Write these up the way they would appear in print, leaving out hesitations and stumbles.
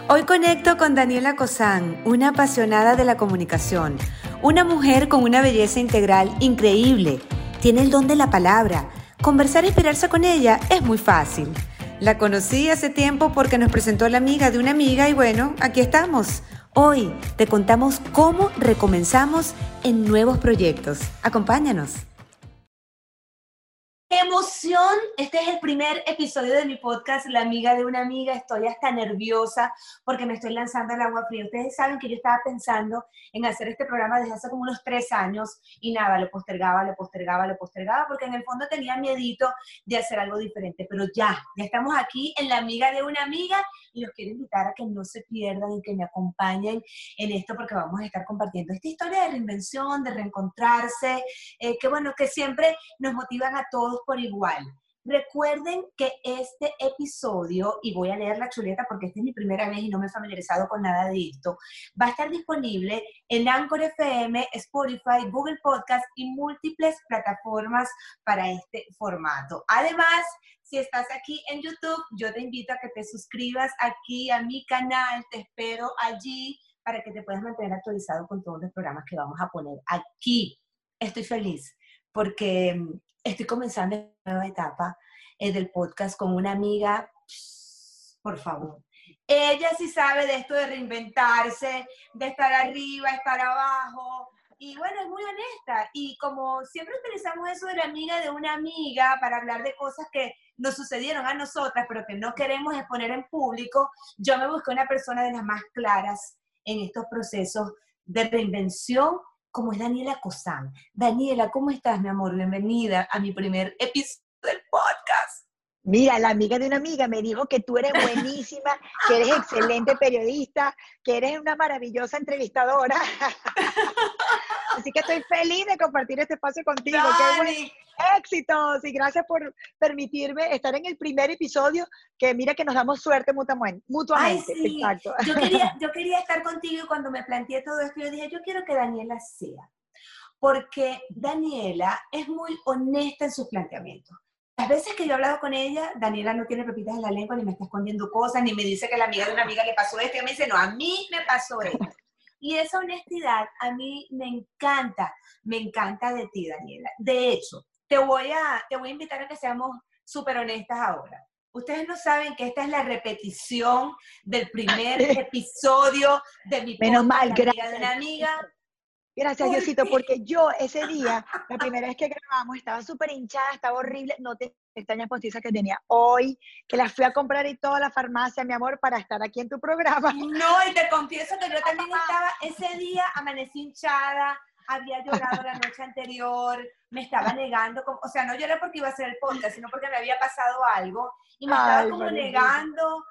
Hoy conecto con Daniela Cosán, una apasionada de la comunicación, una mujer con una belleza integral increíble. Tiene el don de la palabra. Conversar e inspirarse con ella es muy fácil. La conocí hace tiempo porque nos presentó la amiga de una amiga y bueno, aquí estamos. Hoy te contamos cómo recomenzamos en nuevos proyectos. Acompáñanos. ¡Qué emoción! Este es el primer episodio de mi podcast, La Amiga de una Amiga. Estoy hasta nerviosa porque me estoy lanzando al agua fría. Ustedes saben que yo estaba pensando en hacer este programa desde hace como unos 3 años y nada, lo postergaba porque en el fondo tenía miedito de hacer algo diferente. Pero ya estamos aquí en La Amiga de una Amiga y los quiero invitar a que no se pierdan y que me acompañen en esto porque vamos a estar compartiendo esta historia de reinvención, de reencontrarse, que siempre nos motivan a todos por igual. Recuerden que este episodio, y voy a leer la chuleta porque esta es mi primera vez y no me he familiarizado con nada de esto, va a estar disponible en Anchor FM, Spotify, Google Podcast y múltiples plataformas para este formato. Además, si estás aquí en YouTube, yo te invito a que te suscribas aquí a mi canal, te espero allí para que te puedas mantener actualizado con todos los programas que vamos a poner aquí. Estoy feliz porque estoy comenzando una nueva etapa del podcast con una amiga, por favor. Ella sí sabe de esto de reinventarse, de estar arriba, estar abajo, y bueno, es muy honesta. Y como siempre utilizamos eso de la amiga de una amiga para hablar de cosas que nos sucedieron a nosotras, pero que no queremos exponer en público, yo me busqué una persona de las más claras en estos procesos de reinvención, como es Daniela Cosán. Daniela, ¿cómo estás, mi amor? Bienvenida a mi primer episodio del podcast. Mira, la amiga de una amiga me dijo que tú eres buenísima, que eres excelente periodista, que eres una maravillosa entrevistadora. Así que estoy feliz de compartir este espacio contigo. Dani. ¡Qué buen éxitos! Y gracias por permitirme estar en el primer episodio, que mira que nos damos suerte mutuamente. Ay, sí. Exacto. Yo quería estar contigo y cuando me planteé todo esto, yo dije, yo quiero que Daniela sea. Porque Daniela es muy honesta en sus planteamientos. Las veces que yo he hablado con ella, Daniela no tiene pepitas en la lengua, ni me está escondiendo cosas, ni me dice que la amiga de una amiga le pasó esto, y me dice, no, a mí me pasó esto. Y esa honestidad a mí me encanta de ti, Daniela. De hecho, te voy a invitar a que seamos súper honestas ahora. Ustedes no saben que esta es la repetición del primer episodio de mi podcast, Menos mal, La Amiga de una Amiga. Gracias, Diosito, porque yo ese día, la primera vez que grabamos, estaba súper hinchada, estaba horrible, no te pestañas postizas que tenía hoy, que las fui a comprar y toda la farmacia, mi amor, para estar aquí en tu programa. No, y te confieso que yo también estaba, ese día amanecí hinchada, había llorado la noche anterior, me estaba negando, o sea, no lloré porque iba a hacer el podcast, sino porque me había pasado algo, y me estaba como negando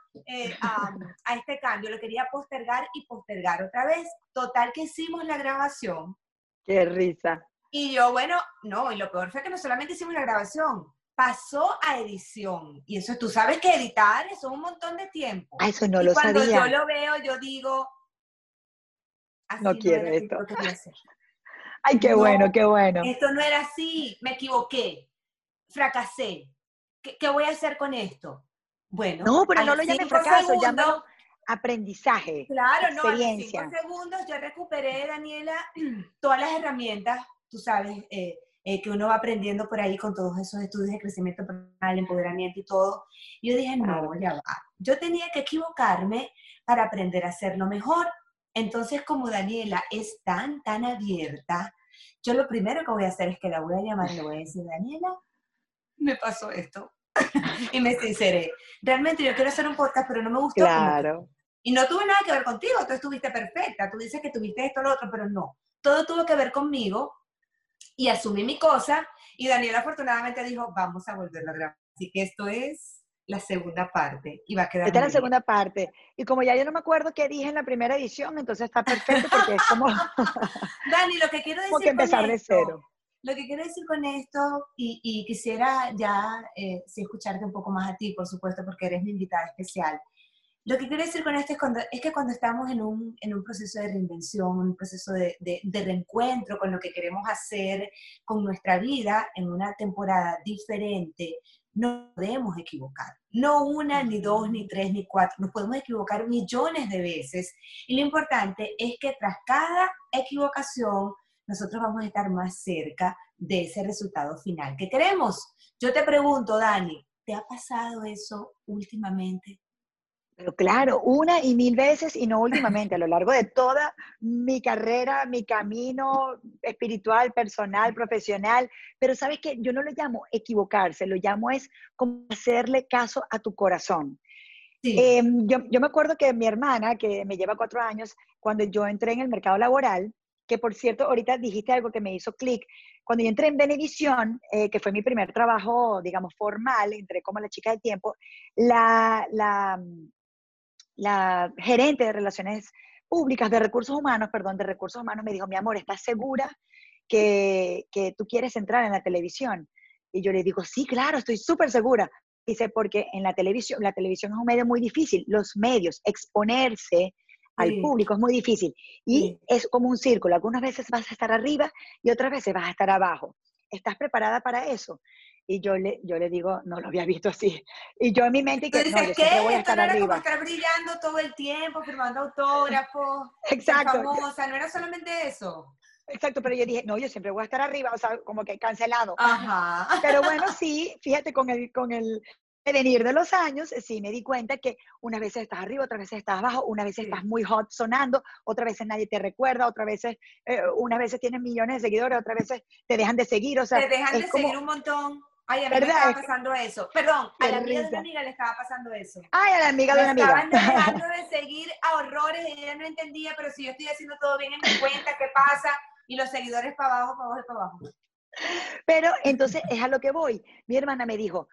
a este cambio, lo quería postergar y postergar otra vez. Total que hicimos la grabación. ¡Qué risa! Y yo, bueno, no, y lo peor fue que no solamente hicimos la grabación, pasó a edición. Y eso, tú sabes que editar es un montón de tiempo. Ah, eso no y lo cuando sabía. yo lo veo, yo digo, así no quiero era esto. Lo que quería hacer. Ay, qué bueno, qué bueno. Esto no era así, me equivoqué, fracasé. ¿Qué voy a hacer con esto? Bueno, No, pero a no los lo llames 5 fracaso, segundos, llámalo aprendizaje, claro, no, a los 5 experiencia. segundos yo recuperé, Daniela, todas las herramientas, tú sabes, que uno va aprendiendo por ahí con todos esos estudios de crecimiento personal, empoderamiento y todo. Y yo dije, Claro. no, ya va. Yo tenía que equivocarme para aprender a hacerlo mejor. Entonces, como Daniela es tan abierta, yo lo primero que voy a hacer es que la voy a llamar y le voy a decir, Daniela, me pasó esto. Y me sinceré. Realmente yo quiero hacer un podcast, pero no me gustó como que. Claro. Y no tuve nada que ver contigo, tú estuviste perfecta, tú dices que tuviste esto, lo otro, pero no. Todo tuvo que ver conmigo y asumí mi cosa y Daniela afortunadamente dijo, vamos a volverlo a grabar. Así que esto es la segunda parte y va a quedar Esta es muy la bien. segunda parte. Y como ya yo no me acuerdo qué dije en la primera edición, entonces está perfecto porque es como, Dani, lo que quiero como decir que con empezar de esto, cero. lo que quiero decir con esto, y quisiera ya sí escucharte un poco más a ti, por supuesto, porque eres mi invitada especial. Lo que quiero decir con esto es que cuando estamos en un proceso de reinvención, un proceso de reencuentro con lo que queremos hacer con nuestra vida en una temporada diferente, no podemos equivocar. No una, ni dos, ni tres, ni cuatro. Nos podemos equivocar millones de veces. Y lo importante es que tras cada equivocación, nosotros vamos a estar más cerca de ese resultado final que queremos. Yo te pregunto, Dani, ¿te ha pasado eso últimamente? Pero claro, una y mil veces y no últimamente, a lo largo de toda mi carrera, mi camino espiritual, personal, profesional. Pero sabes que yo no lo llamo equivocarse, lo llamo es como hacerle caso a tu corazón. Sí, Yo me acuerdo que mi hermana, que me lleva 4 años, cuando yo entré en el mercado laboral, que por cierto, ahorita dijiste algo que me hizo clic. Cuando yo entré en Venevisión, que fue mi primer trabajo, digamos, formal, entré como la chica del tiempo, la, la, la gerente de relaciones públicas, de recursos humanos, perdón, de recursos humanos, me dijo, mi amor, ¿estás segura que tú quieres entrar en la televisión? Y yo le digo, sí, claro, estoy súper segura. Dice, porque en la televisión es un medio muy difícil, los medios, exponerse al sí, público es muy difícil. Y sí. es como un círculo, algunas veces vas a estar arriba y otras veces vas a estar abajo. ¿Estás preparada para eso? Y yo le digo, no lo había visto así. Y yo en mi mente, Tú que no, dices, yo ¿qué? siempre voy a Esto estar no era como arriba. estar brillando todo el tiempo, firmando autógrafos, ser Exacto, famosa, no era solamente eso. exacto, pero yo dije, no, yo siempre voy a estar arriba, o sea, como que cancelado. Ajá. Pero bueno, sí, fíjate, con el venir de los años, sí me di cuenta que unas veces estás arriba, otras veces estás abajo, unas veces estás Sí. muy hot sonando, otras veces nadie te recuerda, otras veces, unas veces tienes millones de seguidores, otras veces te dejan de seguir, o sea, Te dejan es de seguir como, un montón. Ay, a mí me ¿verdad? estaba pasando eso. Perdón, a Qué la amiga de una risa. amiga le estaba pasando eso. Ay, a la amiga de Me una amiga. estaban dejando de seguir a horrores y ella no entendía, pero si yo estoy haciendo todo bien en mi cuenta, ¿qué pasa? Y los seguidores para abajo, para abajo y para abajo. Pero entonces es a lo que voy. Mi hermana me dijo,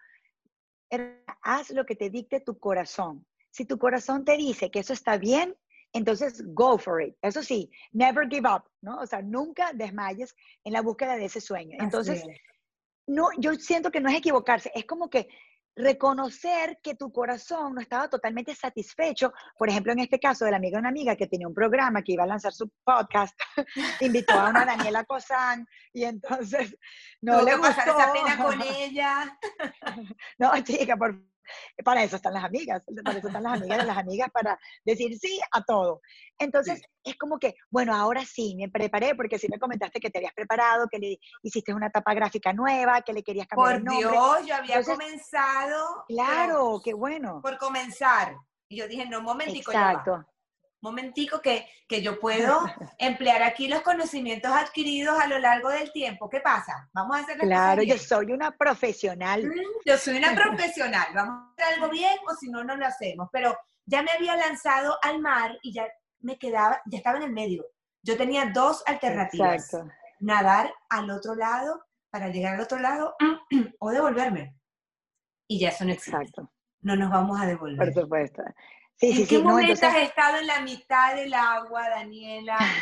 haz lo que te dicte tu corazón. Si tu corazón te dice que eso está bien, entonces go for it. Eso sí, never give up, ¿no? O sea, nunca desmayes en la búsqueda de ese sueño. Así Entonces, es. no, yo siento que no es equivocarse, es como que reconocer que tu corazón no estaba totalmente satisfecho. Por ejemplo, en este caso de la amiga de una amiga que tenía un programa que iba a lanzar su podcast, invitó a una Daniela Cosán y entonces no Tuvo le que pasar esa gustó. pena con ella. No, chica, para eso están las amigas, para eso están las amigas de las amigas, para decir sí a todo. Sí. Entonces, es como que, bueno, ahora sí, me preparé, porque sí me comentaste que te habías preparado, que le hiciste una tapa gráfica nueva, que le querías cambiar el Por nombre. Dios, yo había Entonces, comenzado, pero claro, qué bueno. por comenzar. Y yo dije, no, un momentico, ya va. Exacto. Un momentico que yo puedo emplear aquí los conocimientos adquiridos a lo largo del tiempo. ¿Qué pasa? Vamos a hacer las cosas Claro, yo bien. soy una profesional. Yo soy una profesional, vamos a hacer algo bien o si no, no lo hacemos. Pero ya me había lanzado al mar y ya me quedaba, ya estaba en el medio. Yo tenía dos alternativas. Exacto, Nadar al otro lado para llegar al otro lado o devolverme. Y ya eso no existe. exacto, No nos vamos a por devolver. supuesto. Sí, sí, ¿En qué sí, no, momento has entonces, estado en la mitad del agua, Daniela?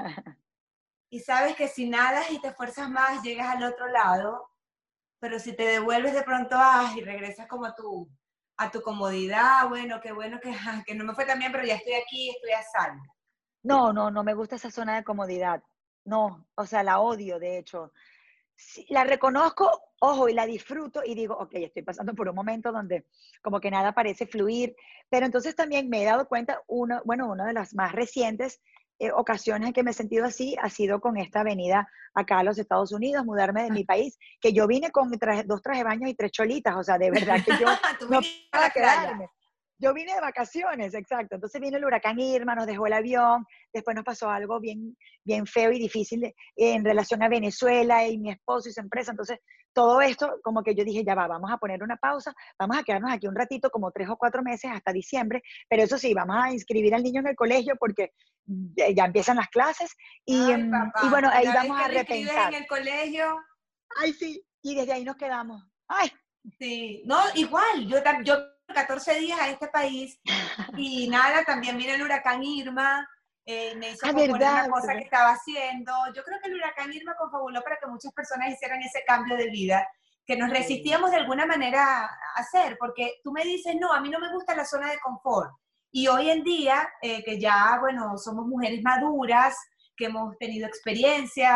Y sabes que si nadas y te esfuerzas más, llegas al otro lado, pero si te devuelves de pronto y regresas como a tu comodidad, bueno que no me fue tan bien, pero ya estoy aquí, estoy a salvo. no, no, no me gusta esa zona de comodidad. No, o sea, la odio, de hecho. Sí, la reconozco, ojo, y la disfruto y digo, ok, estoy pasando por un momento donde como que nada parece fluir, pero entonces también me he dado cuenta, una de las más recientes ocasiones en que me he sentido así ha sido con esta venida acá a los Estados Unidos, mudarme de mi país, que yo vine con dos trajes de baño y tres cholitas, o sea, de verdad que yo Tú no viniste a para la playa. quedarme. Yo vine de vacaciones, exacto. Entonces vino el huracán Irma, nos dejó el avión, después nos pasó algo bien, bien feo y difícil en relación a Venezuela y mi esposo y su empresa. Entonces, todo esto, como que yo dije, ya va, vamos a poner una pausa, vamos a quedarnos aquí un ratito, como 3 o 4 meses hasta diciembre, pero eso sí, vamos a inscribir al niño en el colegio porque ya empiezan las clases Ay, y papá, bueno, y ahí una vez vamos que a lo inscribes en repensar. el colegio, Ay, sí, y desde ahí nos quedamos. Ay, sí, no, igual, yo 14 días a este país y nada, también vino el huracán Irma, me hizo ah, posponer una verdad, cosa que verdad. estaba haciendo. Yo creo que el huracán Irma confabuló para que muchas personas hicieran ese cambio de vida que nos Sí. resistíamos de alguna manera a hacer, porque tú me dices, no, a mí no me gusta la zona de confort. Y hoy en día, que ya, bueno, somos mujeres maduras, que hemos tenido experiencias,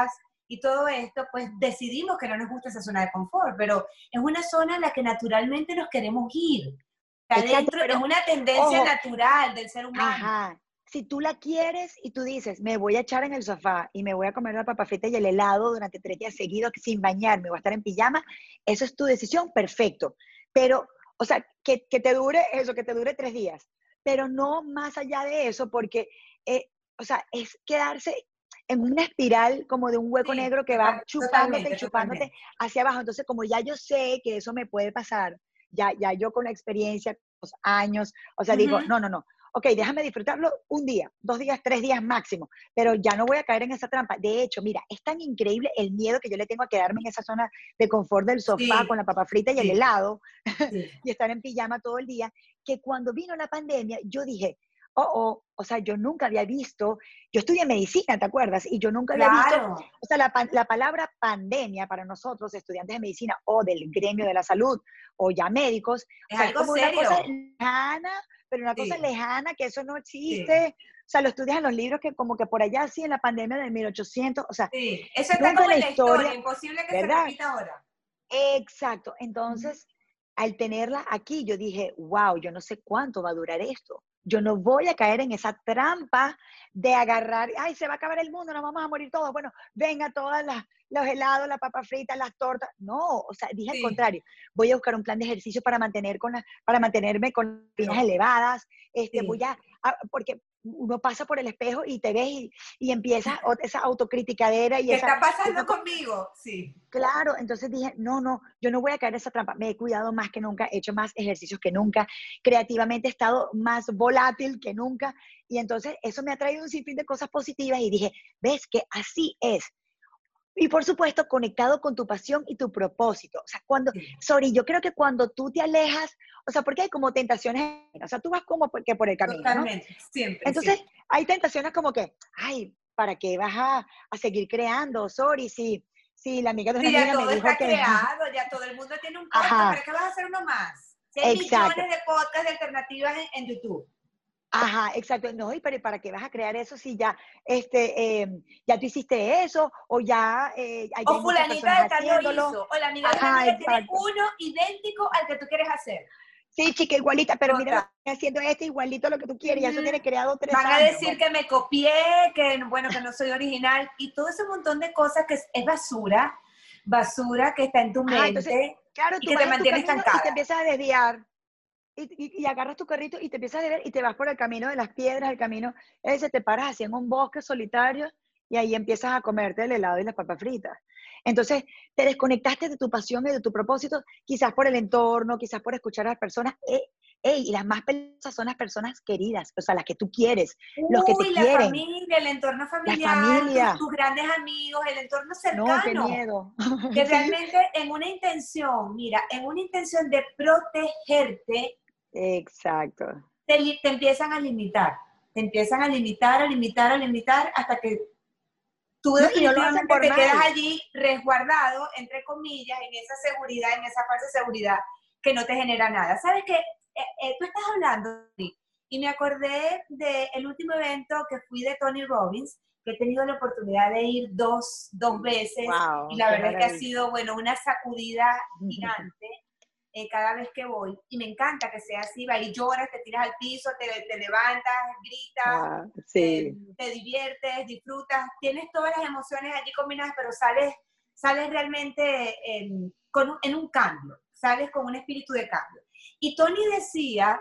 y todo esto, pues decidimos que no nos gusta esa zona de confort, pero es una zona en la que naturalmente nos queremos ir. Exacto, Adentro es pero una tendencia ojo, natural del ser humano. ajá, si tú la quieres y tú dices, me voy a echar en el sofá y me voy a comer la papa frita y el helado durante 3 días seguidos sin bañarme, voy a estar en pijama, eso es tu decisión, perfecto. Pero, o sea, que te dure eso, que te dure 3 días, pero no más allá de eso, porque, o sea, es quedarse en una espiral como de un hueco Sí, negro que va chupándote y totalmente, chupándote totalmente. hacia abajo. Entonces, como ya yo sé que eso me puede pasar, ya yo con la experiencia, los años, o sea, digo, Ujú. no, no, no, ok, déjame disfrutarlo un día, 2 días, 3 días máximo, pero ya no voy a caer en esa trampa. De hecho, mira, es tan increíble el miedo que yo le tengo a quedarme en esa zona de confort del sofá con Sí, la papa frita y el sí, helado sí. y estar en pijama todo el día, que cuando vino la pandemia, yo dije, o sea, yo nunca había visto, yo estudié medicina, ¿te acuerdas? Y yo nunca había visto, Claro, o sea, la palabra pandemia para nosotros, estudiantes de medicina o del gremio de la salud o ya médicos, o es sea, es algo como una cosa serio. lejana, pero una cosa Sí, lejana que eso no sí, existe. O sea, lo estudias en los libros que como que por allá, sí, en la pandemia del 1800, o sea, sí. Eso está nunca como en la en la historia, historia, imposible que se ¿verdad? repita ahora. Exacto. Ujú. Entonces, al tenerla aquí, yo dije, wow, yo no sé cuánto va a durar esto. Yo no voy a caer en esa trampa de agarrar, ay, se va a acabar el mundo, nos vamos a morir todos. Bueno, venga todas los helados, la papa frita, las tortas. No, o sea, dije al Sí, contrario, voy a buscar un plan de ejercicio para para mantenerme con líneas claro, elevadas. sí. Porque uno pasa por el espejo y te ves y empiezas esa autocriticadera y ¿Qué esa, está y pasando esa conmigo? Sí. Claro, entonces dije, no, no, yo no voy a caer en esa trampa. Me he cuidado más que nunca, he hecho más ejercicios que nunca, creativamente he estado más volátil que nunca y entonces eso me ha traído un sinfín de cosas positivas y dije, ves que así es. Y por supuesto, conectado con tu pasión y tu propósito. O sea, Sí, yo creo que cuando tú te alejas, o sea, porque hay como tentaciones, o sea, tú vas como que por el camino, ¿no? totalmente, siempre, Entonces, siempre. hay tentaciones como que, ay, ¿para qué vas a seguir creando? Sorry, si la amiga de una Sí, ya amiga me todo dijo está que, creado, ya todo el mundo tiene un podcast, ajá, ¿para qué vas a hacer uno más? Si hay exacto, millones de podcasts de alternativas en YouTube. ajá, exacto. No, y pero ¿para qué vas a crear eso si ya, ya tú hiciste eso o ya O hay muchas fulanita personas de tal lo haciéndolo? hizo, o la amiga de una Ajá, amiga tiene exacto. uno idéntico al que tú quieres hacer. Sí, chica, igualita, pero mira lo Total. que estoy haciendo igualito a lo que tú quieres, ya eso tiene Ujú. creado tres Van a años. decir Bueno, que me copié, que bueno, que no soy original y todo ese montón de cosas que es basura, basura que está en tu ajá, entonces, mente claro, y tú que te vas en tu mantiene camino y te estancada. empiezas a desviar. Y agarras tu carrito y te empiezas a ver y te vas por el camino de las piedras, el camino ese, te paras así en un bosque solitario y ahí empiezas a comerte el helado y las papas fritas. Entonces, te desconectaste de tu pasión y de tu propósito, quizás por el entorno, quizás por escuchar a las personas. Y las más peligrosas son las personas queridas, o sea, las que tú quieres, los que te Uy, la quieren, familia, el entorno la familiar, familia. tus grandes amigos, el entorno No, qué cercano, miedo. que Sí, realmente en una intención, mira, en una intención de protegerte, exacto. te empiezan a limitar, te empiezan a limitar, a limitar, a limitar, hasta que tú No, y no lo hacen definitivamente por te quedas mal. allí resguardado, entre comillas, en esa seguridad, en esa falsa seguridad que no te genera nada. ¿Sabes qué? Tú estás hablando y me acordé del último evento que fui de Tony Robbins, que he tenido la oportunidad de ir dos veces y Wow, la qué verdad es que ha maravilla. sido, bueno, una sacudida gigante cada vez que voy. Y me encanta que sea así, va y lloras, te tiras al piso, te levantas, gritas, Wow, sí. te diviertes, disfrutas, tienes todas las emociones allí combinadas, pero sales realmente en un cambio, sales con un espíritu de cambio. Y Tony decía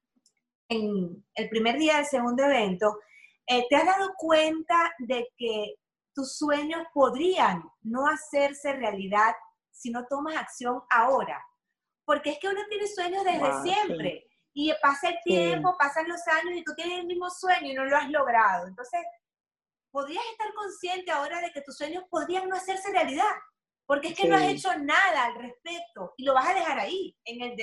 en el primer día del segundo evento, ¿te has dado cuenta de que tus sueños podrían no hacerse realidad si no tomas acción ahora? Porque es que uno tiene sueños desde Wow, sí, siempre y pasa el sí, tiempo, pasan los años y tú tienes el mismo sueño y no lo has logrado. Entonces, podrías estar consciente ahora de que tus sueños podrían no hacerse realidad, porque es que no has sí. hecho nada al respecto y lo vas a dejar ahí,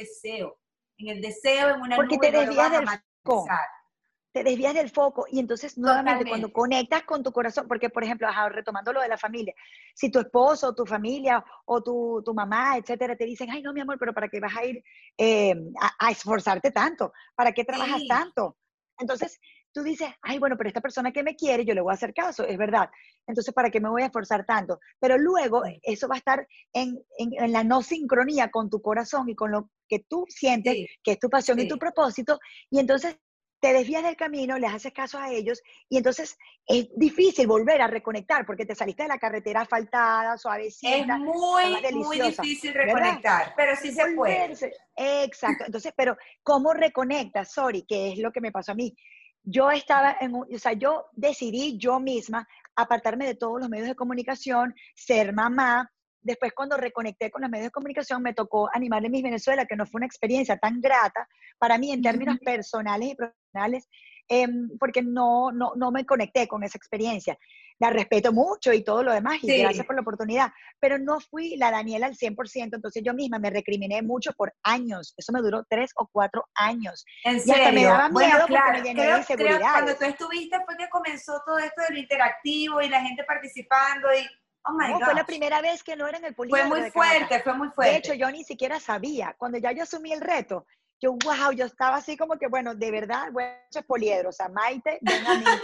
en el deseo, en una Porque nube y te no lo desvías vas a del foco, materializar. te desvías del foco y entonces nuevamente cuando Totalmente. conectas con tu corazón, porque por ejemplo, ajá, retomando lo de la familia, si tu esposo, o tu familia o tu mamá, etcétera, te dicen, ay no, mi amor, pero ¿para qué vas a ir a esforzarte tanto? ¿Para qué trabajas Sí, tanto? Entonces, tú dices, ay, bueno, pero esta persona que me quiere, yo le voy a hacer caso, es verdad. Entonces, ¿para qué me voy a esforzar tanto? Pero luego eso va a estar en la no sincronía con tu corazón y con lo que tú sientes, Sí, que es tu pasión y tu sí. propósito, y entonces te desvías del camino, les haces caso a ellos, y entonces es difícil volver a reconectar porque te saliste de la carretera asfaltada, Es suavecita, estabas muy, muy deliciosa, difícil ¿verdad? reconectar, pero sí se puede. Volverse, exacto. Entonces, pero ¿cómo reconectas? Sorry, que es lo que me pasó a mí. Yo estaba o sea, yo decidí yo misma apartarme de todos los medios de comunicación, ser mamá. Después, cuando reconecté con los medios de comunicación, me tocó animar en Miss Venezuela, que no fue una experiencia tan grata para mí en términos personales y profesionales, porque no me conecté con esa experiencia. La respeto mucho y todo lo demás, y gracias Sí, por la oportunidad, pero no fui la Daniela al 100%, entonces yo misma me recriminé mucho por años, eso me duró 3 o 4 años, en y hasta me serio. daba Bueno, miedo porque me claro, llené de creo que cuando tú inseguridades. estuviste fue que comenzó todo esto de lo interactivo y la gente participando y, oh my No, fue la gosh, primera vez que no era en el fue Poliedro muy de Caracas. fuerte, fue muy De hecho, fuerte. yo ni siquiera sabía. Cuando ya yo asumí el reto, yo, wow, yo estaba así como que, bueno, de verdad, voy a echar Poliedro. O sea, Maite, ven a mí.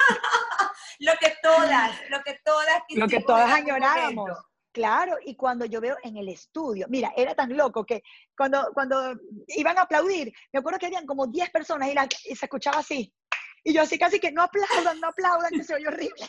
Lo que todas Lo que quisimos en todas algún momento. añorábamos. Claro, y cuando yo veo en el estudio, mira, era tan loco que cuando iban a aplaudir, me acuerdo que habían como 10 personas y se escuchaba así. Y yo así casi que no aplaudan, que se oye horrible.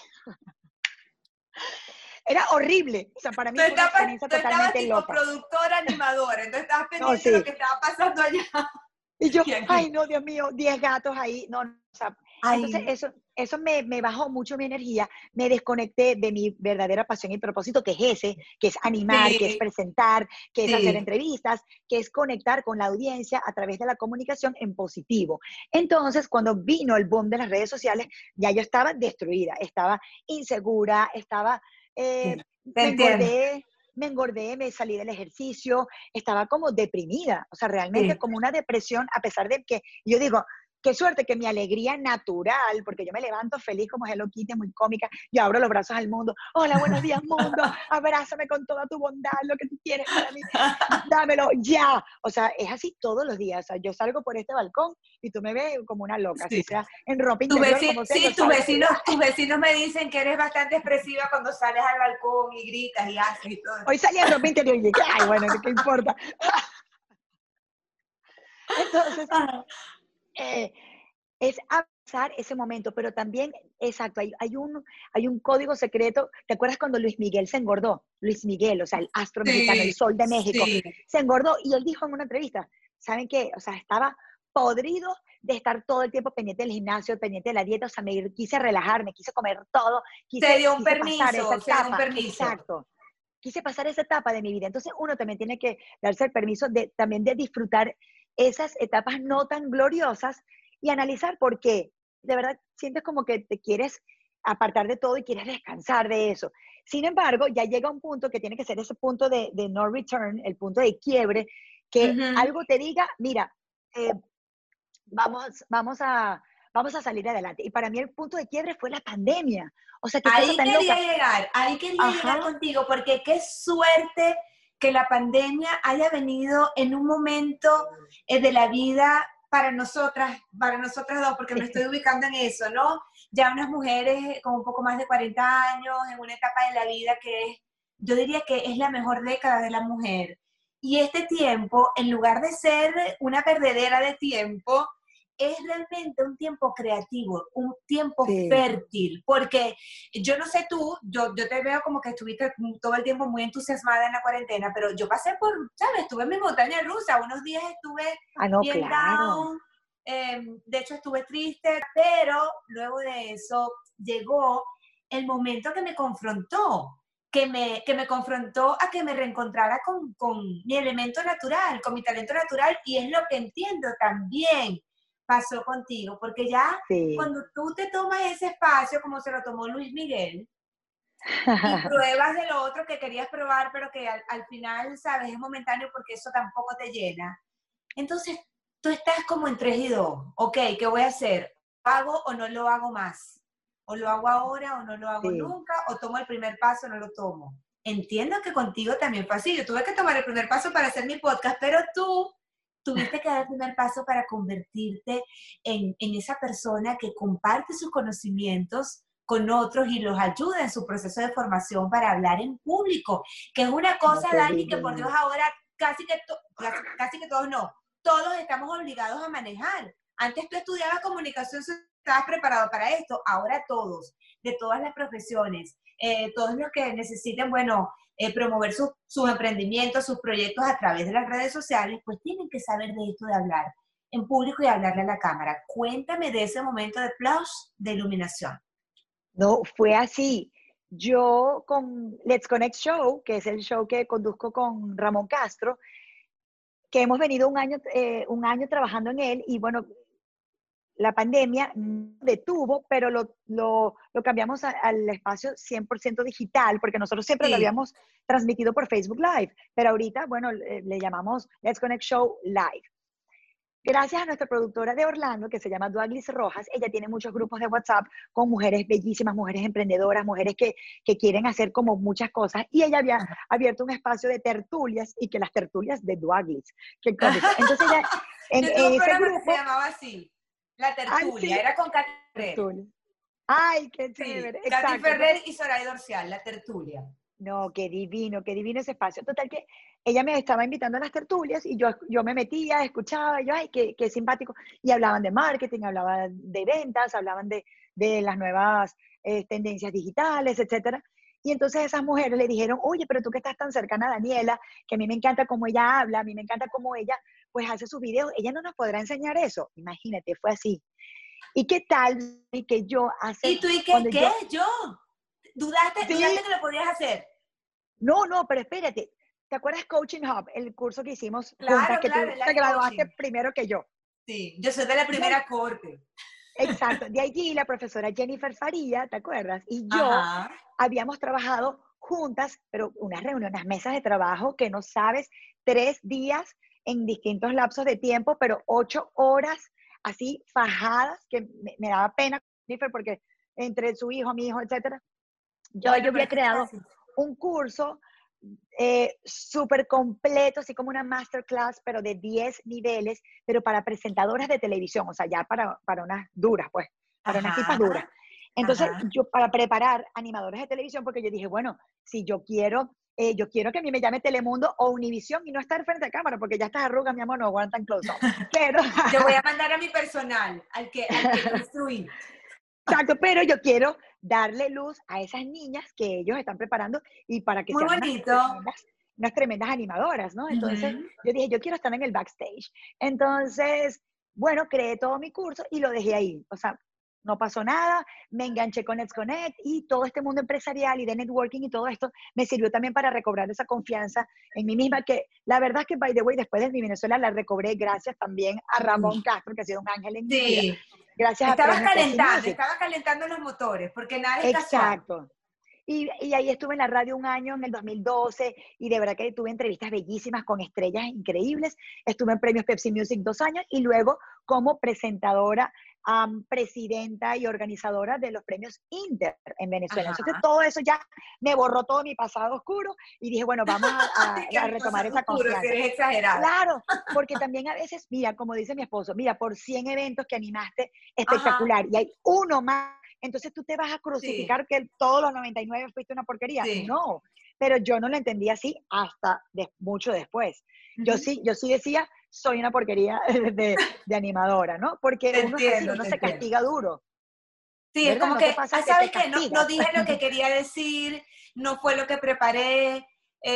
Era horrible. O sea, para mí fue una experiencia Tú estabas totalmente tipo loca. productora, animadora, entonces estabas No, pendiente de lo sí. que estaba pasando allá Y yo, y ay, aquí. no, Dios mío, 10 gatos ahí. No, no, o sea, entonces Ay, eso me bajó mucho mi energía, me desconecté de mi verdadera pasión y propósito, que es ese, que es animar, que es sí, presentar, que es hacer sí. entrevistas, que es conectar con la audiencia a través de la comunicación en positivo. Entonces, cuando vino el boom de las redes sociales, ya yo estaba destruida, estaba insegura, estaba, Sí, eh, te me entiendo. engordé, me salí del ejercicio, estaba como deprimida, o sea, realmente Sí. como una depresión, a pesar de que yo digo, qué suerte que mi alegría natural, porque yo me levanto feliz como Hello Kitty, muy cómica, yo abro los brazos al mundo, hola, buenos días mundo, abrázame con toda tu bondad, lo que tú tienes para mí, dámelo ya. O sea, es así todos los días, o sea, yo salgo por este balcón y tú me ves como una loca, así Sí. sea en ropa interior como sea, yo Sí, salgo. tus vecinos me dicen que eres bastante expresiva cuando sales al balcón y gritas y haces y todo. Hoy salí en ropa interior y dije, ay, bueno, ¿qué importa? Entonces, Ah, eh, es avanzar ese momento, pero también, exacto, hay un código secreto. ¿Te acuerdas cuando Luis Miguel se engordó? Luis Miguel, o sea, el astro mexicano, el sí, sol de México, sí. se engordó y él dijo en una entrevista, ¿saben qué? O sea, estaba podrido de estar todo el tiempo pendiente del gimnasio, pendiente de la dieta, o sea, quise relajarme, quise comer todo, quise pasar esa Se dio un etapa, permiso. exacto, quise pasar esa etapa de mi vida. Entonces uno también tiene que darse el permiso de también de disfrutar esas etapas no tan gloriosas y analizar por qué. De verdad, sientes como que te quieres apartar de todo y quieres descansar de eso. Sin embargo, ya llega un punto que tiene que ser ese punto de no return, el punto de quiebre, que Ujú. algo te diga, mira, eh, vamos, vamos a, vamos a salir adelante. Y para mí el punto de quiebre fue la pandemia. O sea, qué cosa tan loca. Ahí quería llegar Ajá, contigo, porque qué suerte que la pandemia haya venido en un momento de la vida para nosotras dos, porque me sí, estoy ubicando en eso, ¿no? Ya unas mujeres con un poco más de 40 años, en una etapa de la vida que es, yo diría que es la mejor década de la mujer. Y este tiempo, en lugar de ser una perdedera de tiempo, es realmente un tiempo creativo, un tiempo sí. fértil, porque yo no sé tú, yo te veo como que estuviste todo el tiempo muy entusiasmada en la cuarentena, pero yo pasé por, ¿sabes? Estuve en mi montaña rusa, unos días estuve Ah, no, bien claro. down, de hecho estuve triste, pero luego de eso llegó el momento que me confrontó, que me confrontó a que me reencontrara con mi elemento natural, con mi talento natural, y es lo que entiendo también pasó contigo, porque ya Sí. cuando tú te tomas ese espacio, como se lo tomó Luis Miguel, y pruebas de lo otro que querías probar, pero que al final, sabes, es momentáneo porque eso tampoco te llena. Entonces, tú estás como en 3 y 2. Ok, ¿qué voy a hacer? ¿Lo hago o no lo hago más? ¿O lo hago ahora o no lo hago Sí, nunca? ¿O tomo el primer paso o no lo tomo? Entiendo que contigo también fue así. Yo tuve que tomar el primer paso para hacer mi podcast, pero tú tuviste que dar el primer paso para convertirte en esa persona que comparte sus conocimientos con otros y los ayuda en su proceso de formación para hablar en público, que es una No, cosa, qué Dani, que por Dios divino. ahora casi que todos no, todos estamos obligados a manejar. Antes tú estudiabas comunicación, estabas preparado para esto, ahora todos, de todas las profesiones, todos los que necesiten, bueno, promover sus emprendimientos, sus proyectos a través de las redes sociales, pues tienen que saber de esto de hablar en público y hablarle a la cámara. Cuéntame de ese momento de flash de iluminación. No, fue así. Yo con Let's Connect Show, que es el show que conduzco con Ramón Castro, que hemos venido un año trabajando en él y bueno, la pandemia detuvo, pero lo cambiamos al espacio 100% digital, porque nosotros siempre lo Sí. habíamos transmitido por Facebook Live, pero ahorita, bueno, le llamamos Let's Connect Show Live. Gracias a nuestra productora de Orlando, que se llama Duaglis Rojas, ella tiene muchos grupos de WhatsApp con mujeres bellísimas, mujeres emprendedoras, mujeres que quieren hacer como muchas cosas, y ella había abierto un espacio de tertulias, y que las tertulias de Duaglis, qué cómico. Entonces ella, Yo tuve en un ese programa que grupo, se llamaba así, La ay, Tertulia, sí, era con Katy Ferrer. tertulia. Ay, qué Sí, chévere, Katy exacto. Ferrer Entonces, y Soraya Dorcial, La Tertulia. no, qué divino ese espacio. Total que ella me estaba invitando a las tertulias y yo me metía, escuchaba, yo, ay, qué simpático. Y hablaban de marketing, hablaban de ventas, hablaban de las nuevas tendencias digitales, etcétera. Y entonces esas mujeres le dijeron, oye, pero tú que estás tan cercana a Daniela, que a mí me encanta cómo ella habla, a mí me encanta cómo ella pues hace sus videos, ella no nos podrá enseñar eso. Imagínate, fue así. ¿Y qué tal y que yo ¿Y tú y cuando qué? yo, Yo. ¿Dudaste sí, que lo podías hacer? no, pero espérate. ¿Te acuerdas Coaching Hub, el curso que hicimos juntas, Claro, que claro, tú el te life graduaste coaching. primero que yo? Sí, yo soy de la De ahí- primera corte. exacto. De allí la profesora Jennifer Faría, ¿te acuerdas? Y yo Ajá. habíamos trabajado juntas, pero unas reuniones, unas mesas de trabajo que no sabes, 3 días en distintos lapsos de tiempo, pero 8 horas así fajadas, que me daba pena, Jennifer, porque entre su hijo, mi hijo, etcétera, yo Bueno, pero había es que es creado fácil. un curso súper completo, así como una masterclass, pero de 10 niveles, pero para presentadoras de televisión, o sea, ya para unas duras, pues, para unas tipas duras. Ajá, Entonces, ajá. yo para preparar animadores de televisión, porque yo dije, bueno, si yo quiero que a mí me llame Telemundo o Univisión y no estar frente a cámara, porque ya estas arrugas, mi amor, no aguantan close-up. Pero, Yo voy a mandar a mi personal, al que construí. exacto, pero yo quiero darle luz a esas niñas que ellos están preparando y para que Muy sean bonito. unas tremendas animadoras, ¿no? Entonces, Ujú. yo dije, yo quiero estar en el backstage. Entonces, bueno, creé todo mi curso y lo dejé ahí. O sea, no pasó nada, me enganché con Let's Connect y todo este mundo empresarial y de networking y todo esto me sirvió también para recobrar esa confianza en mí misma, que la verdad es que, by the way, después de mi Venezuela la recobré gracias también a Ramón Castro, que ha sido un ángel en mi vida, Sí, gracias a Premios Pepsi Music. estabas calentando los motores, porque nada es casual. Exacto. Y ahí estuve en la radio un año, en el 2012, y de verdad que tuve entrevistas bellísimas con estrellas increíbles. Estuve en Premios Pepsi Music 2 años y luego como presentadora, presidenta y organizadora de los premios Inter en Venezuela. Entonces Ajá. todo eso ya me borró todo mi pasado oscuro y dije, bueno, vamos Así que a mi retomar pasado esa oscuro, si confianza. eres exagerada. Claro, porque también a veces, mira, como dice mi esposo, mira, por 100 eventos que animaste, Ajá, espectacular, y hay uno más, entonces tú te vas a sí, crucificar que todos los 99 fuiste una porquería. sí. No, pero yo no lo entendí así hasta mucho después. Ujú. Yo sí decía, soy una porquería de animadora, ¿no? Porque uno es así, uno Te se entiendo. castiga duro, Sí, es ¿verdad? como ¿No te que, pasa que te ¿sabes qué? No, no castigas? dije lo que quería decir, no fue lo que preparé,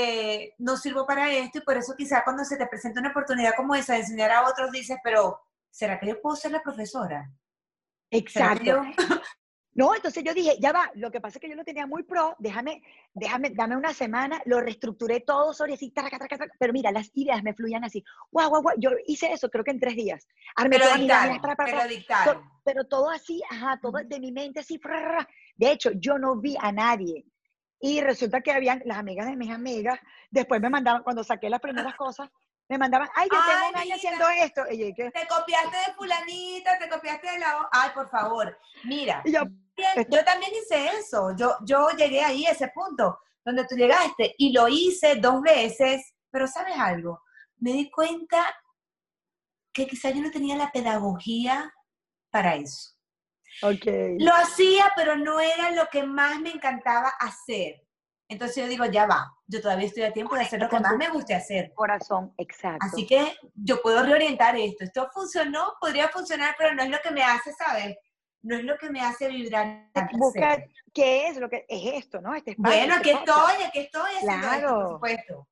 no sirvo para esto y por eso quizá cuando se te presenta una oportunidad como esa de enseñar a otros dices, pero ¿será que yo puedo ser la profesora? ¿Será que Exacto. yo? No, entonces yo dije, ya va, lo que pasa es que yo lo tenía muy pro, dame una semana, lo reestructuré todo, sobre así, traca, traca, traca, pero mira, las ideas me fluían así, guau, guau, guau, yo hice eso creo que en 3 días, Te armé lo todas mis láminas, dictaron, pra, te pra, lo dictaron. pero todo así, ajá, todo Ujú. de mi mente así, de hecho, yo no vi a nadie, y resulta que habían las amigas de mis amigas, después me mandaban, cuando saqué las primeras cosas, me mandaban, ay, yo tengo Ay, un año mira, haciendo esto, y yo, ¿qué? te copiaste de fulanita, te copiaste de la... Ay, por favor, mira, Y yo, yo esto, también hice eso, yo llegué ahí a ese punto donde tú llegaste y lo hice 2 veces, pero ¿sabes algo? Me di cuenta que quizás yo no tenía la pedagogía para eso. Ok. Lo hacía, pero no era lo que más me encantaba hacer. Entonces yo digo, ya va, yo todavía estoy a tiempo de hacer Conecta lo que con más tu me guste hacer. corazón, Así exacto. que yo puedo reorientar esto. Esto funcionó, podría funcionar, pero no es lo que me hace saber, no es lo que me hace vibrar hacer. Busca qué es lo que es esto, ¿no? Este espacio, Bueno, este podcast. aquí estoy haciendo esto, por Claro. supuesto.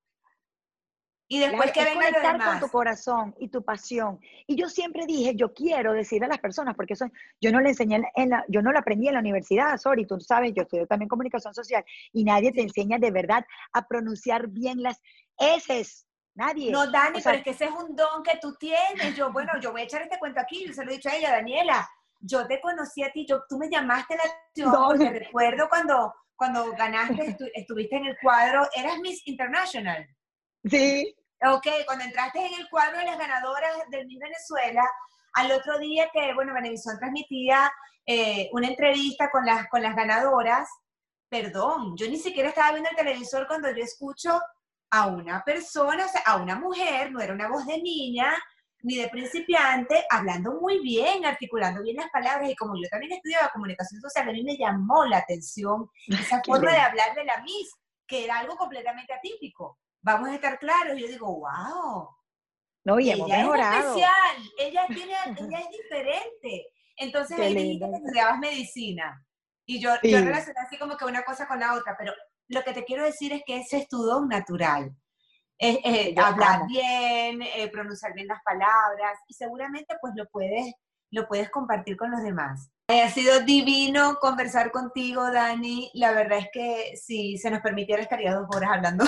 Y después Claro, que es venga lo conectar con tu demás. corazón y tu pasión. Y yo siempre dije, yo quiero decirle a las personas, porque eso yo no le enseñé yo no lo aprendí en la universidad, sorry, tú sabes, yo estudié también comunicación social y nadie te Sí. enseña de verdad a pronunciar bien las eses. Nadie. No, O Dani, pero sea, es que ese es un don que tú tienes. Yo voy a echar este cuento aquí, yo se lo he dicho a ella, Daniela. Yo te conocí a ti, tú me llamaste la atención porque don, recuerdo cuando ganaste, estuviste en el cuadro, eras Miss International. sí, Ok, cuando entraste en el cuadro de las ganadoras del Miss Venezuela, al otro día que, bueno, Venevisión transmitía una entrevista con las ganadoras, perdón, yo ni siquiera estaba viendo el televisor cuando yo escucho a una persona, o sea, a una mujer, no era una voz de niña, ni de principiante, hablando muy bien, articulando bien las palabras, y como yo también estudiaba comunicación social, a mí me llamó la atención esa qué forma de lindo. hablar de la Miss, que era algo completamente atípico. Vamos a estar claros, y yo digo, wow, No, y hemos ella es mejorado. especial, ella es diferente. Entonces Qué ahí dijiste lindo. que estudiabas medicina. Y yo Sí, relacioné así como que una cosa con la otra, pero lo que te quiero decir es que ese es tu don natural. que yo Hablar amo. bien, pronunciar bien las palabras y seguramente pues lo puedes compartir con los demás. Ha sido divino conversar contigo, Dani. La verdad es que si se nos permitiera estaría 2 horas hablando,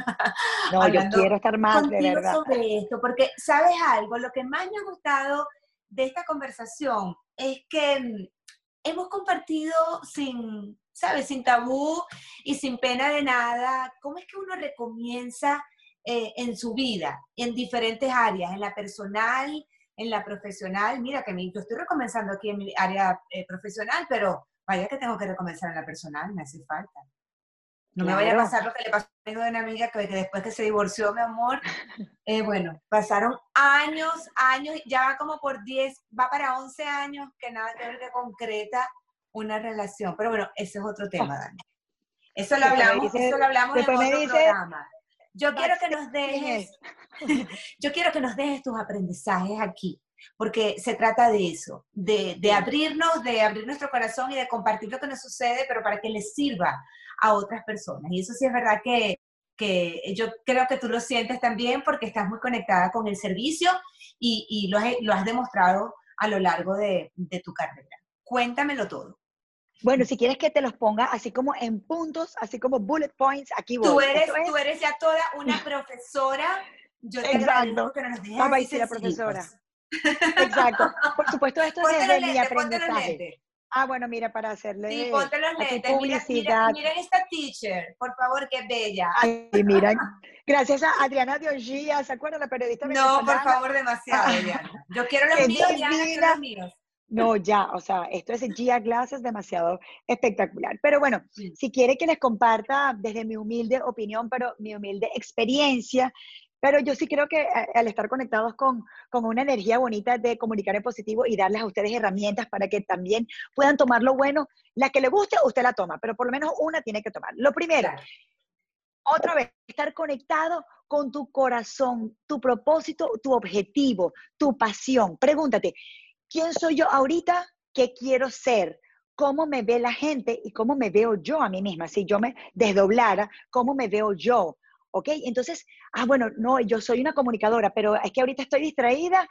No, yo hablando quiero estar más, de contigo verdad. sobre esto, porque sabes algo, lo que más me ha gustado de esta conversación es que hemos compartido sin, ¿sabes? Sin tabú y sin pena de nada, cómo es que uno recomienza en su vida, en diferentes áreas, en la personal, en la profesional. Mira que yo estoy recomenzando aquí en mi área profesional, pero vaya que tengo que recomenzar en la personal, me hace falta. No me vaya a Claro. pasar lo que le pasó a una amiga que después que se divorció, mi amor, bueno, pasaron años, años, ya va como por 10, va para 11 años que nada que ver que concreta una relación. Pero bueno, ese es otro Oh, tema, Dani. Eso lo hablamos en después me otro dice, programa. Yo quiero que backstage, nos ¿quién es? dejes, yo quiero que nos dejes tus aprendizajes aquí, porque se trata de eso, Sí. de abrir nuestro corazón y de compartir lo que nos sucede, pero para que les sirva a otras personas. Y eso sí es verdad que yo creo que tú lo sientes también porque estás muy conectada con el servicio y lo has demostrado a lo largo de tu carrera. Cuéntamelo todo. Bueno, si quieres que te los ponga así como en puntos, así como bullet points, aquí voy. Esto Tú es, eres ya toda una profesora. Yo te agradezco exacto. que nos dejes Papá, así y sí, la sencillitos. profesora. Exacto. Por supuesto, esto es desde mi Ponte los aprendizaje. lentes. Ah, bueno, mira, para Sí, hacerle ponte los aquí lentes. publicidad. Miren esta teacher, por favor, qué bella. Ay, miran. Gracias a Adriana Diongía, ¿se acuerdan? La periodista No, por venezolana. favor, demasiado, Diana. Yo quiero los Qué míos, Diana, quiero los divina. míos. No, ya, o sea, esto es Gia Glasses demasiado espectacular. Pero bueno, Sí, si quiere que les comparta desde mi humilde opinión, pero mi humilde experiencia, pero yo sí creo que al estar conectados con una energía bonita de comunicar en positivo y darles a ustedes herramientas para que también puedan tomar lo bueno, la que le guste, usted la toma, pero por lo menos una tiene que tomar. Lo primero, claro. otra vez, estar conectado con tu corazón, tu propósito, tu objetivo, tu pasión. Pregúntate, ¿quién soy yo ahorita? ¿Qué quiero ser? ¿Cómo me ve la gente y cómo me veo yo a mí misma? Si yo me desdoblara, ¿cómo me veo yo? ¿Ok? Entonces, bueno, no, yo soy una comunicadora, pero es que ahorita estoy distraída,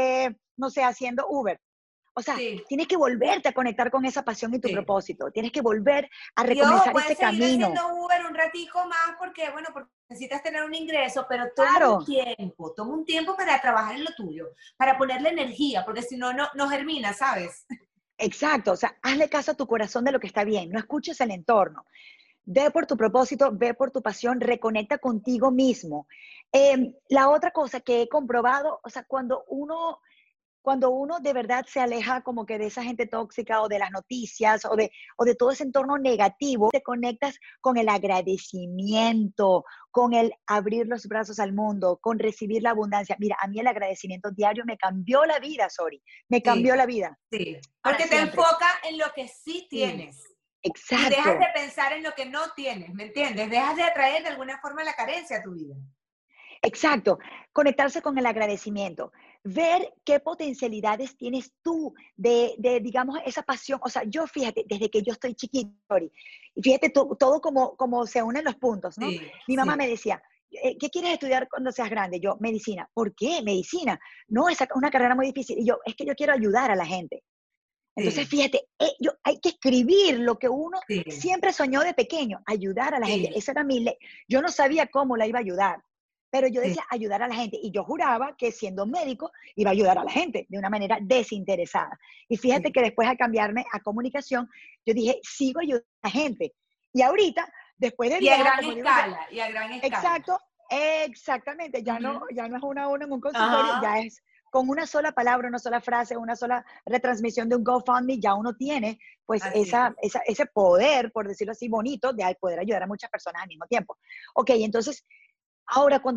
no sé, haciendo Uber. O sea, Sí. tienes que volverte a conectar con esa pasión y tu Sí. propósito. Tienes que volver a Y ojo, recomenzar puedes ese seguir camino. haciendo Uber un ratico más porque, bueno, porque necesitas tener un ingreso, pero Claro, toma un tiempo para trabajar en lo tuyo, para ponerle energía, porque si no, no germina, ¿sabes? exacto. O sea, hazle caso a tu corazón de lo que está bien. No escuches el entorno. Ve por tu propósito, ve por tu pasión, reconecta contigo mismo. La otra cosa que he comprobado, o sea, cuando uno cuando uno de verdad se aleja como que de esa gente tóxica o de las noticias o de todo ese entorno negativo, te conectas con el agradecimiento, con el abrir los brazos al mundo, con recibir la abundancia. Mira, a mí el agradecimiento diario me cambió la vida, Sori, me Sí, cambió la vida sí. para Porque te siempre. enfoca en lo que sí Sí, tienes y dejas de exacto. pensar en lo que no tienes, ¿me entiendes? Dejas de atraer de alguna forma la carencia a tu vida. Exacto, conectarse con el agradecimiento, ver qué potencialidades tienes tú digamos, esa pasión. O sea, yo fíjate, desde que yo estoy chiquita, Ori, y fíjate todo como se unen los puntos, ¿no? Sí, Mi mamá me sí, decía, ¿qué quieres estudiar cuando seas grande? Yo, medicina. ¿Por qué? Medicina. No, es una carrera muy difícil. Y yo, es que yo quiero ayudar a la gente. Entonces, sí, fíjate, hay que escribir lo que uno sí, siempre soñó de pequeño, ayudar a la gente. sí, Esa era yo no sabía cómo la iba a ayudar, pero yo sí, decía ayudar a la gente y yo juraba que siendo médico iba a ayudar a la gente de una manera desinteresada. Y fíjate sí. que después al cambiarme a comunicación, yo dije, sigo ayudando a la gente. Y ahorita, después de Y a vieja, gran como digo yo, escala, y a gran escala. exacto, exactamente. Ujú. Ya no es uno a uno en un consultorio, Ajá, ya es con una sola palabra, una sola frase, una sola retransmisión de un GoFundMe, ya uno tiene pues así es. ese poder, por decirlo así, bonito, de poder ayudar a muchas personas al mismo tiempo. Ok, entonces, ahora cuando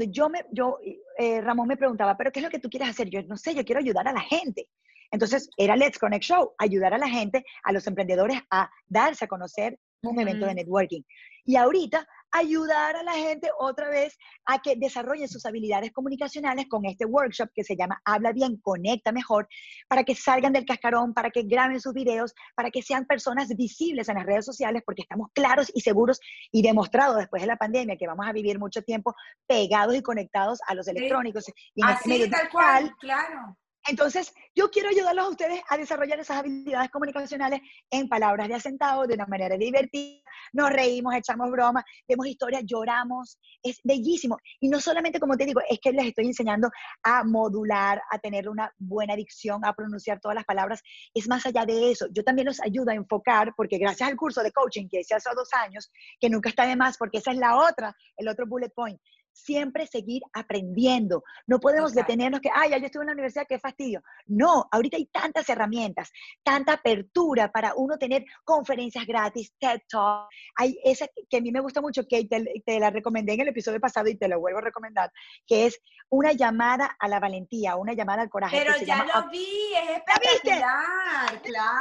Ramón me preguntaba, ¿pero qué es lo que tú quieres hacer? Yo no sé, yo quiero ayudar a la gente. Entonces, era Let's Connect Show, ayudar a la gente, a los emprendedores a darse a conocer un evento de Ujú. networking. Y ahorita, ayudar a la gente otra vez a que desarrollen sus habilidades comunicacionales con este workshop que se llama Habla Bien, Conecta Mejor, para que salgan del cascarón, para que graben sus videos, para que sean personas visibles en las redes sociales, porque estamos claros y seguros y demostrados después de la pandemia que vamos a vivir mucho tiempo pegados y conectados a los Sí, electrónicos y en este medio así, tal digital. cual, claro. Entonces, yo quiero ayudarlos a ustedes a desarrollar esas habilidades comunicacionales en palabras de asentado, de una manera divertida. Nos reímos, echamos bromas, vemos historias, lloramos. Es bellísimo. Y no solamente, como te digo, es que les estoy enseñando a modular, a tener una buena dicción, a pronunciar todas las palabras. Es más allá de eso. Yo también los ayudo a enfocar, porque gracias al curso de coaching que hice hace 2 años, que nunca está de más, porque esa es el otro bullet point. Siempre seguir aprendiendo. No podemos Total. detenernos que, ay, ya yo estuve en la universidad, qué fastidio. No, ahorita hay tantas herramientas, tanta apertura para uno tener conferencias gratis, TED Talk. Hay esa que a mí me gusta mucho, que te la recomendé en el episodio pasado y te lo vuelvo a recomendar, que es una llamada a la valentía, una llamada al coraje, Pero que se ya llama lo vi, es ¿La viste? espectacular,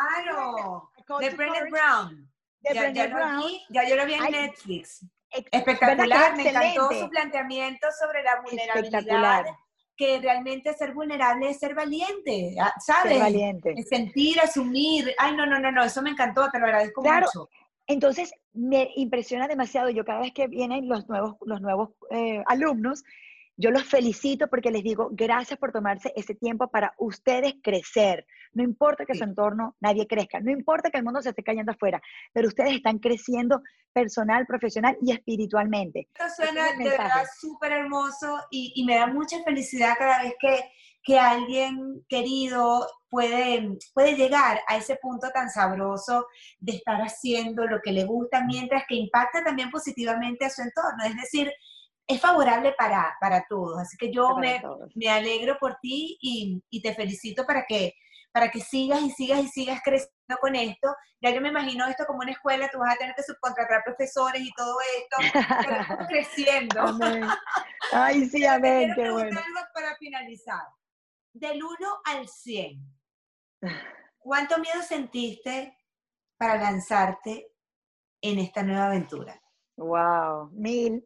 claro. A Call De to Brené Courage, Brown. de Ya Brené lo Brown. vi, ya yo lo vi en Ay, Netflix. ¿verdad que es Espectacular, me encantó su excelente? planteamiento sobre la vulnerabilidad, Espectacular. que realmente ser vulnerable es ser valiente, Ser ¿sabes? valiente. Es sentir, asumir. Ay, no, no, no, no, eso me encantó, te lo agradezco Claro, mucho. entonces me impresiona demasiado. Yo cada vez que vienen los nuevos alumnos, yo los felicito porque les digo, gracias por tomarse ese tiempo para ustedes crecer. No importa que su Sí. entorno nadie crezca, no importa que el mundo se esté cayendo afuera, pero ustedes están creciendo personal, profesional y espiritualmente. Esto Ese es suena el de verdad mensaje. súper hermoso y me da mucha felicidad cada vez que alguien querido puede llegar a ese punto tan sabroso de estar haciendo lo que le gusta mientras que impacta también positivamente a su entorno. Es decir, es favorable para todos. Así que yo Para todos. me alegro por ti y te felicito para que sigas y sigas y sigas creciendo con esto. Ya yo me imagino esto como una escuela, tú vas a tener que subcontratar profesores y todo esto, pero vamos creciendo. Amén. Ay, sí, Pero te amén, quiero qué preguntar bueno. algo para finalizar. Del 1 al 100, ¿cuánto miedo sentiste para lanzarte en esta nueva aventura? Wow, 1000.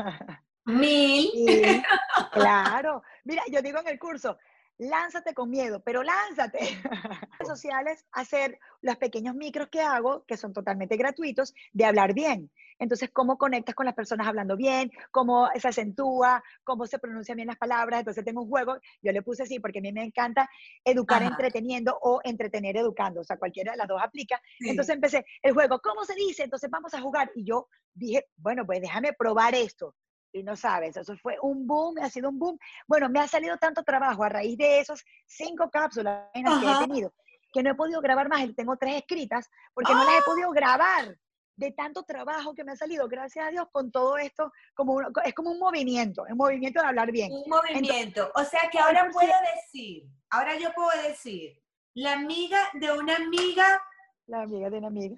1000. 1000, claro. Mira, yo digo en el curso, lánzate con miedo, pero lánzate. Redes sociales, hacer los pequeños micros que hago, que son totalmente gratuitos, de hablar bien. Entonces, cómo conectas con las personas hablando bien, cómo se acentúa, cómo se pronuncian bien las palabras. Entonces, tengo un juego, yo le puse así porque a mí me encanta educar Ajá, entreteniendo o entretener educando. O sea, cualquiera de las dos aplica. sí. Entonces, empecé el juego, ¿cómo se dice? Entonces, vamos a jugar. Y yo dije, bueno, pues déjame probar esto. Y no sabes, eso fue un boom, ha sido un boom. Bueno, me ha salido tanto trabajo a raíz de esos 5 cápsulas que he Ajá. tenido, que no he podido grabar más, y tengo 3 escritas, porque no las he ¡Ah! podido grabar. de tanto trabajo que me ha salido, gracias a Dios, con todo esto, es como un movimiento de hablar bien. Un movimiento. Entonces, O sea que ahora yo puedo decir, la amiga de una amiga, la amiga de una amiga.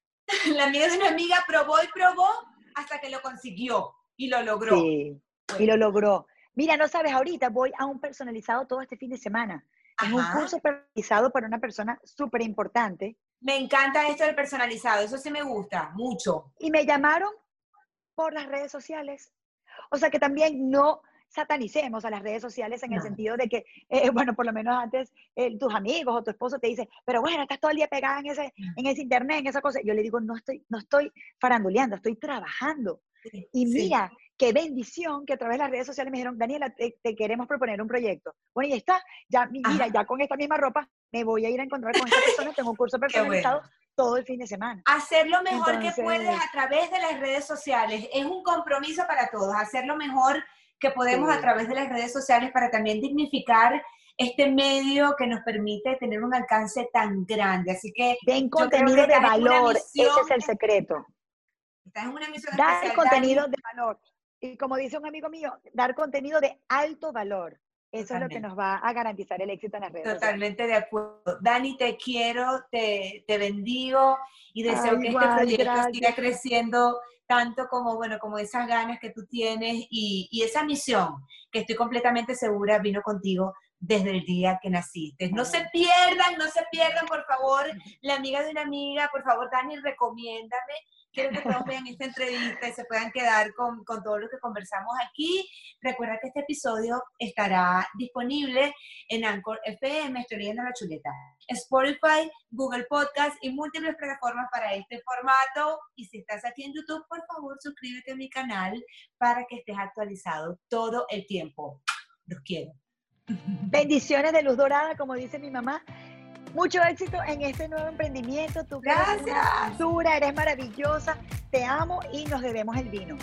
la amiga de una amiga probó y probó hasta que lo consiguió y lo logró. Sí, y lo logró. Mira, no sabes, ahorita voy a un personalizado todo este fin de semana. Es un curso personalizado para una persona súper importante. Me encanta esto del personalizado, eso sí me gusta, mucho. Y me llamaron por las redes sociales. O sea que también no satanicemos a las redes sociales en el sentido de que, bueno, por lo menos antes tus amigos o tu esposo te dicen, pero bueno, estás todo el día pegada en ese internet, en esa cosa. Yo le digo, no estoy faranduleando, estoy trabajando. Y mira, qué bendición que a través de las redes sociales me dijeron, Daniela, te queremos proponer un proyecto. Bueno, y está, ya, mira, ya con esta misma ropa me voy a ir a encontrar con esta persona, tengo un curso personalizado todo el fin de semana. Hacer lo mejor que puedes a través de las redes sociales. Es un compromiso para todos, hacer lo mejor que podemos a través de las redes sociales para también dignificar este medio que nos permite tener un alcance tan grande. Así que den contenido de valor, ese es el secreto. Estás en una misión dar especial, contenido Dani. de valor. Y como dice un amigo mío, dar contenido de alto valor. Eso es lo que nos va a garantizar el éxito en las redes Totalmente sociales. De acuerdo. Dani, te quiero, te bendigo y deseo que este proyecto siga creciendo tanto como, bueno, como esas ganas que tú tienes y esa misión que estoy completamente segura vino contigo desde el día que naciste. No se pierdan, por favor, la amiga de una amiga. Por favor, Dani, recomiéndame. Quiero que todos vean esta entrevista y se puedan quedar con todo lo que conversamos aquí. Recuerda que este episodio estará disponible en Anchor FM, estoy leyendo la chuleta, Spotify, Google Podcast y múltiples plataformas para este formato. Y si estás aquí en YouTube, por favor, suscríbete a mi canal para que estés actualizado todo el tiempo. Los quiero. Bendiciones de luz dorada, como dice mi mamá. Mucho éxito en este nuevo emprendimiento. Tú que eres una dura, eres maravillosa. Te amo y nos debemos el vino.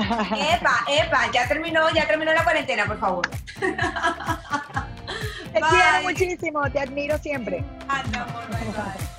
Epa, ya terminó la cuarentena, por favor. Te quiero muchísimo, te admiro siempre. Amor, bye.